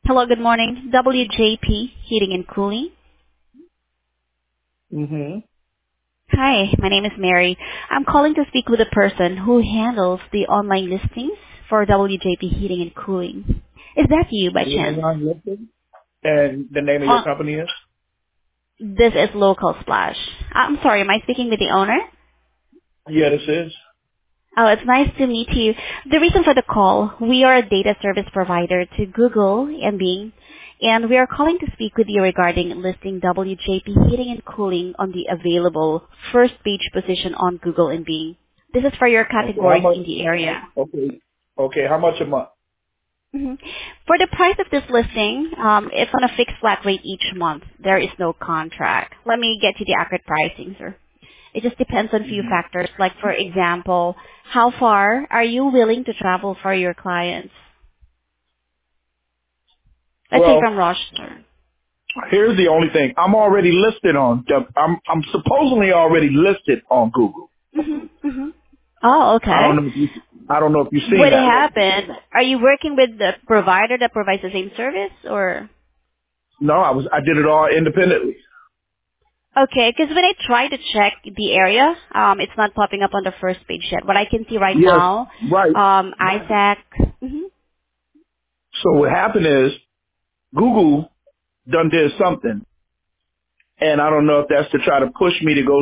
Hello, good morning. WJP Heating and Cooling. Mm-hmm. Hi, my name is Mary. I'm calling to speak with the person who handles the online listings for WJP Heating and Cooling. Is that you by chance? Online listing. And the name of your Oh, company is? this is Local Splash. I'm sorry, am I speaking with the owner? Yeah, this is. Oh, it's nice to meet you. The reason for the call, we are a data service provider to Google and Bing, and we are calling to speak with you regarding listing WJP Heating and Cooling on the available first page position on Google and Bing. This is for your Okay, how categories much? in the area. Okay. Okay, how much a month? Mhm. For the price of this listing, it's on a fixed flat rate each month. There is no contract. Let me get you the accurate pricing, sir. It just depends on few Hmm. factors, like for example, how far are you willing to travel for your clients? Let's say Well, from Rochester. here's the only thing. I'm already listed on. I'm supposedly already listed on Google. Mm-hmm. Oh, I okay. don't know if you. I don't know if you've seen What that lately. happened? Are you working with the provider that provides the same service, or? No, I did it all independently. Okay, because when I try to check the area, it's not popping up on the first page yet. What I can see right Yes, now, right. Isaac. Mm-hmm. So what happened is Google done did something, and I don't know if that's to try to push me to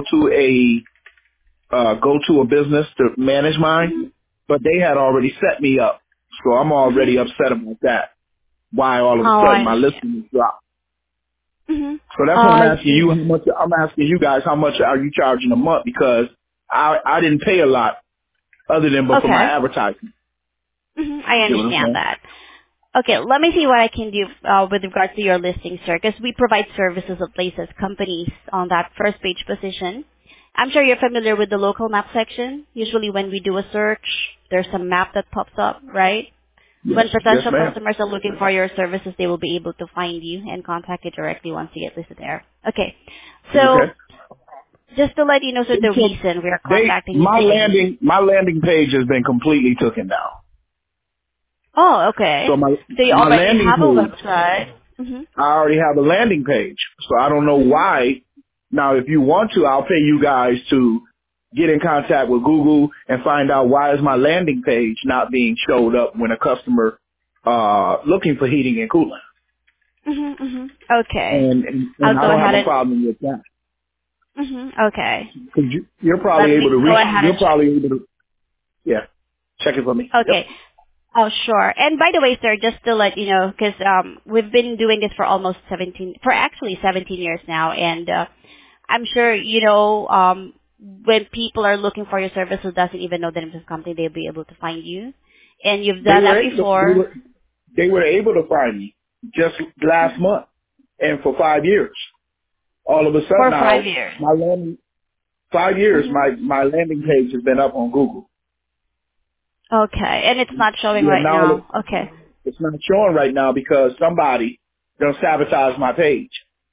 go to a business to manage mine, Mm-hmm. but they had already set me up. So I'm Mm-hmm. already upset about that. Why all of a Oh, sudden I my understand. listing is dropped. Mm-hmm. So that's what I'm I asking see. you how much, I'm asking you guys how much are you charging a month because I didn't pay a lot other than but for my Okay. advertising. I You know what I'm understand saying? that. Okay, let me see what I can do with regards to your listing, sir, because we provide services of places, companies on that first page position. I'm sure you're familiar with the local map section. Usually when we do a search, there's a map that pops up, right? Yes, When yes potential ma'am. customers are looking for your services, they will be able to find you and contact you directly once you get listed there. Okay, so Okay. just to let you know, sir, They the took, reason we are contacting you today. my landing page has been completely taken down. Oh, okay. So So you my already landing have a page website. Mm-hmm. I already have a landing page, so I don't know why. Now, if you want to, I'll pay you guys to get in contact with Google and find out why is my landing page not being showed up when a customer looking for heating and cooling. Mm-hmm, mm-hmm. Okay. And I'll I go don't have ahead a and. problem with that Okay. because you're Let probably able me to go reach. ahead You're and check. probably able to check it for me. Yep. Okay. Oh, sure. And by the way, sir, just to let you know, because we've been doing this for almost 17 years now, and I'm sure when people are looking for your service who doesn't even know the name of the company, they'll be able to find you. And you've They done were that able to. before They were able to find me just last month, and for 5 years. All of a sudden for now, 5 years. my landing 5 years, Mm-hmm. my landing page has been up on Google. Okay, and it's not showing Yeah, right now now. Okay, it's not showing right now because somebody done sabotaged my page.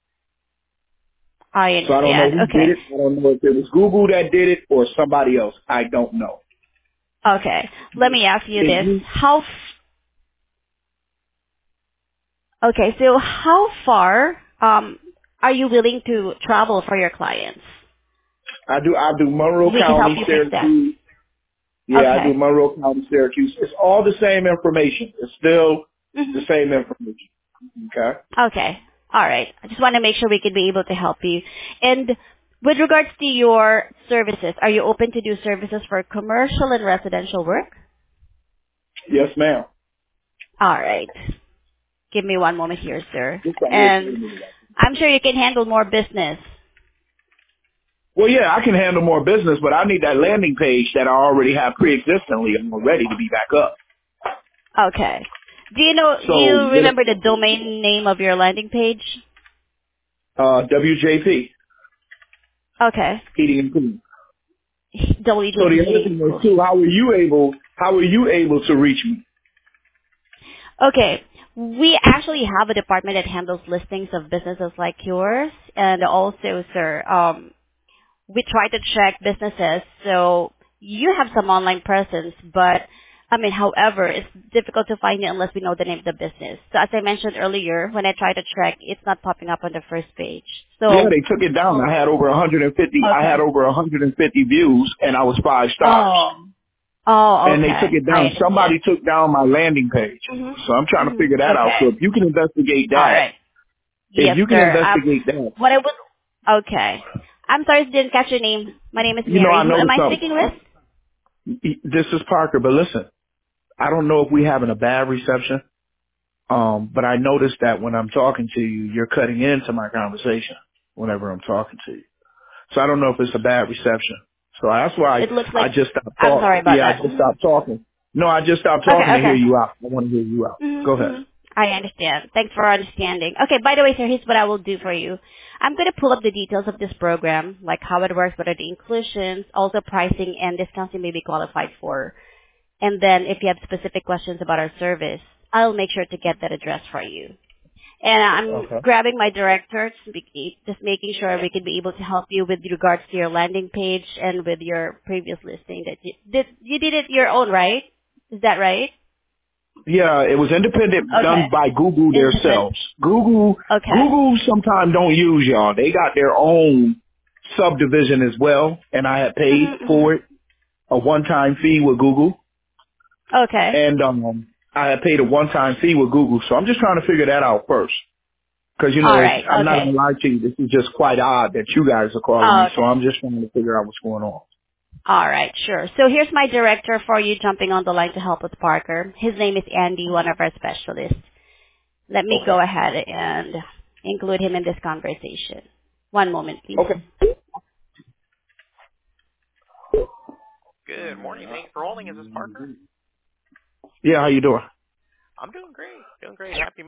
I So I don't know understand. who did Okay. it. I don't know if it was Google that did it or somebody else. I don't know. Okay. Let me ask you If this. you, Okay, so how far are you willing to travel for your clients? I do Monroe We can help County, you fix that. Syracuse. Yeah, I do Okay. Monroe County, Syracuse. It's all the same information. It's still the hmm same information. Okay. Okay. All right. I just want to make sure we can be able to help you. And with regards to your services, are you open to do services for commercial and residential work? Yes, ma'am. All right. Give me one moment here, sir. Just right here. And I'm sure you can handle more business. Well, yeah, I can handle more business, but I need that landing page that I already have pre-existently and I'm ready to be back up. Okay. Do you So, remember the domain name of your landing page? WJP, Okay. heating and cooling. So WJP the other Heating and thing is Cooling. too, how are you able to reach me? Okay. We actually have a department that handles listings of businesses like yours. And also, sir, we try to check businesses. So you have some online presence, but However, it's difficult to find it unless we know the name of the business. So as I mentioned earlier, when I try to check, it's not popping up on the first page. Yeah, So, they took it down. I had over 150. I had okay. over 150 views, and I was 5 stars. Oh. Oh, And they took okay. it I down. understand. Somebody took down my landing page. So I'm trying to Mm-hmm. figure that out. So Okay. if you can investigate All that, right. Yes, sir. What I would. Okay. I'm sorry, I didn't catch your name. My name is I Mary. Who am noticed I something. speaking with? This is Parker, but listen, I don't know if we having a bad reception. But I noticed that when I'm talking to you, you're cutting into my conversation whenever I'm talking to you. So I don't know if it's a bad reception. So that's why It looks I like. just stopped I'm talking. sorry about Yeah, I that. just stopped talking. No, I just stopped talking Okay. to hear Okay. you out. I want to hear you out. Go Mm-hmm, ahead. mm-hmm. I understand. Thanks for understanding. Okay, by the way, sir, here's what I will do for you. I'm going to pull up the details of this program, like how it works, what are the inclusions, also pricing and discounts you may be qualified for. And then if you have specific questions about our service, I'll make sure to get that addressed for you. And I'm Okay. grabbing my director, just making sure we can be able to help you with regards to your landing page and with your previous listing that you did it your own, right? Is that right? Yeah, it was independent Okay. done by Google Independent. themselves. Google Okay. Google sometimes don't use y'all. They got their own subdivision as well, and I had paid Mm-hmm, for it mm-hmm. a one-time fee with Google. Okay. And I had paid a one-time fee with Google, so I'm just trying to figure that out first. Because All right. I'm not gonna Okay. lie to you, this is just quite odd that you guys are calling me. So Okay. I'm just trying to figure out what's going on. All right. Sure. So here's my director for you jumping on the line to help with Parker. His name is Andy, one of our specialists. Let me Okay. go ahead and include him in this conversation. One moment, please. Okay. Good morning. Thank you for holding. Is this Parker? Yeah, how you doing? I'm doing great. Doing great. Happy